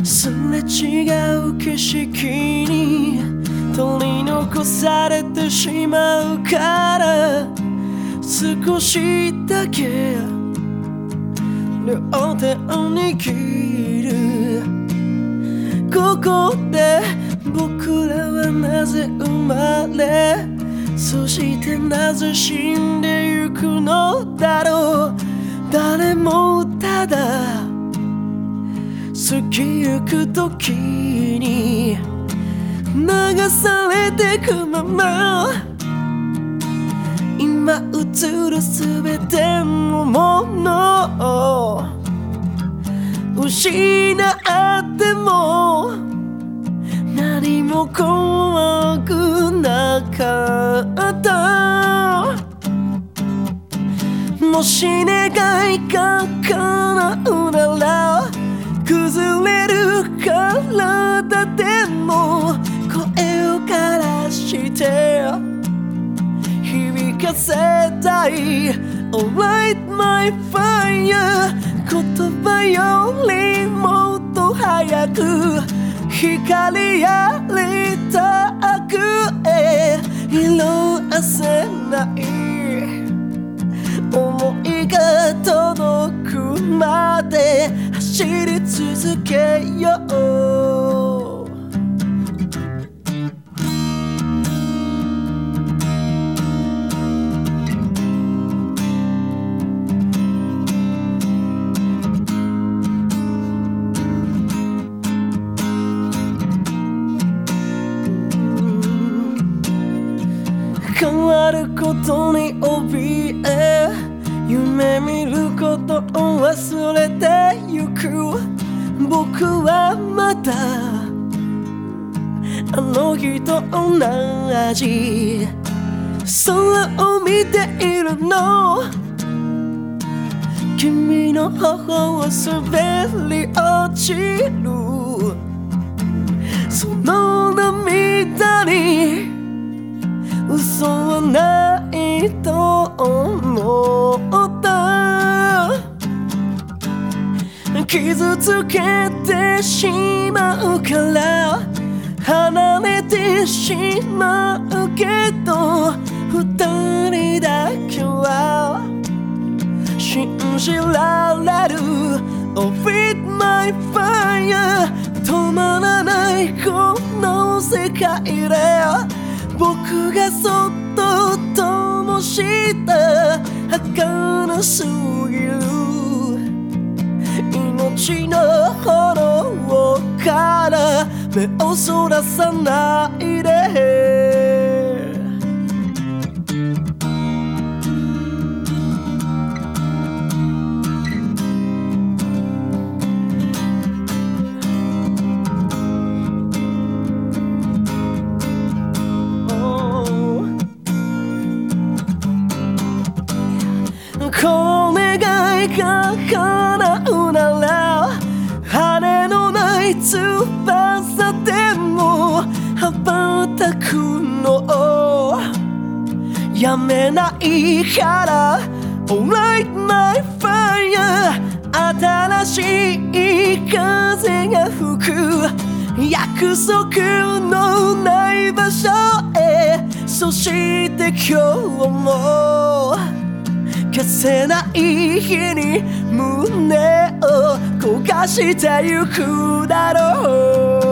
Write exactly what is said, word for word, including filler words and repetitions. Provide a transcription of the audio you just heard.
すれ違う景色に取り残されてしまうから少しだけ両手を握る。ここで僕らはなぜ生まれ、そしてなぜ死んでゆくのだろう。誰もただ過ぎゆく時に流されてくまま、今映るすべてのものを失っても何も怖くなかった。もし願いが叶うなら崩れる体でも声を枯らして響かせたい。 Alright my fire、 言葉よりもっと早く光ありたくへ色あせない想いが届くまで走り続けよう。変わることに怯え、夢見ることを忘れてゆく。僕はまだあの日と同じ空を見ているの。君の頬を滑り落ちるその涙に嘘はないと思った。傷つけてしまうから離れてしまうけど、二人だけは信じられる。 Oh with my fire、 止まらないこの世界で僕がそっと灯した儚すぎる命の炎から目をそらさないで。この願いが叶うなら羽のない翼でも羽ばたくのやめないから Alright my fire、 新しい風が吹く約束のない場所へ。そして今日も消せない日に胸を焦がしてゆくだろう。